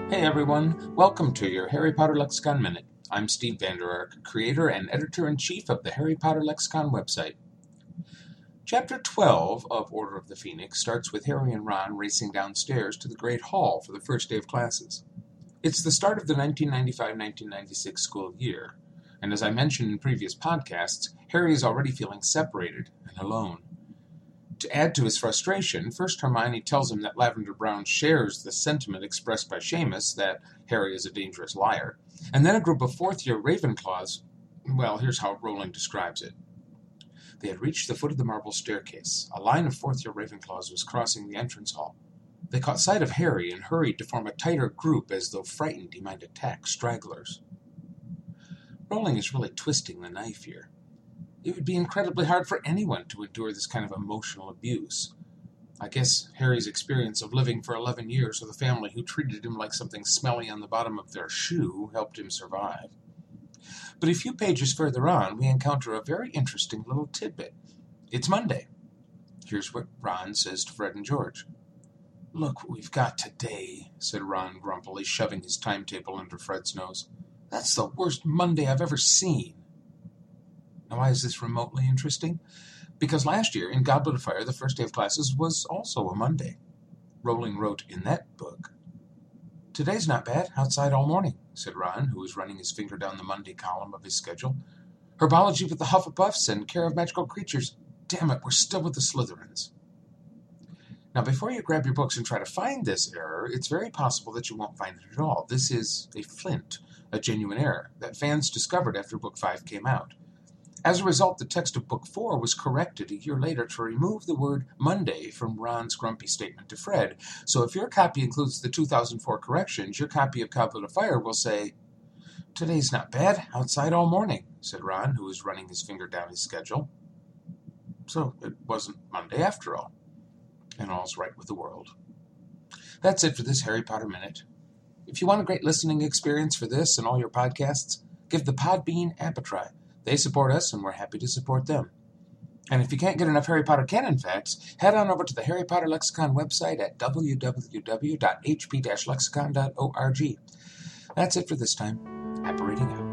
Hey everyone, welcome to your Harry Potter Lexicon Minute. I'm Steve Vander Ark, creator and editor-in-chief of the Harry Potter Lexicon website. Chapter 12 of Order of the Phoenix starts with Harry and Ron racing downstairs to the Great Hall for the first day of classes. It's the start of the 1995-1996 school year, and as I mentioned in previous podcasts, Harry is already feeling separated and alone. To add to his frustration, first Hermione tells him that Lavender Brown shares the sentiment expressed by Seamus that Harry is a dangerous liar, and then a group of fourth-year Ravenclaws, well, here's how Rowling describes it. They had reached the foot of the marble staircase. A line of fourth-year Ravenclaws was crossing the entrance hall. They caught sight of Harry and hurried to form a tighter group as though frightened he might attack stragglers. Rowling is really twisting the knife here. It would be incredibly hard for anyone to endure this kind of emotional abuse. I guess Harry's experience of living for 11 years with a family who treated him like something smelly on the bottom of their shoe helped him survive. But a few pages further on, we encounter a very interesting little tidbit. It's Monday. Here's what Ron says to Fred and George. "Look what we've got today," said Ron grumpily, shoving his timetable under Fred's nose. "That's the worst Monday I've ever seen." Now, why is this remotely interesting? Because last year, in Goblet of Fire, the first day of classes was also a Monday. Rowling wrote in that book. "Today's not bad, outside all morning," said Ron, who was running his finger down the Monday column of his schedule. "Herbology with the Hufflepuffs and Care of Magical Creatures. Damn it, we're still with the Slytherins." Now, before you grab your books and try to find this error, it's very possible that you won't find it at all. This is a flint, a genuine error, that fans discovered after Book 5 came out. As a result, the text of Book 4 was corrected a year later to remove the word Monday from Ron's grumpy statement to Fred. So if your copy includes the 2004 corrections, your copy of Goblet of Fire will say, "Today's not bad, outside all morning," said Ron, who was running his finger down his schedule. So it wasn't Monday after all, and all's right with the world. That's it for this Harry Potter Minute. If you want a great listening experience for this and all your podcasts, give the Podbean app a try. They support us, and we're happy to support them. And if you can't get enough Harry Potter canon facts, head on over to the Harry Potter Lexicon website at www.hp-lexicon.org. That's it for this time. Happy reading out.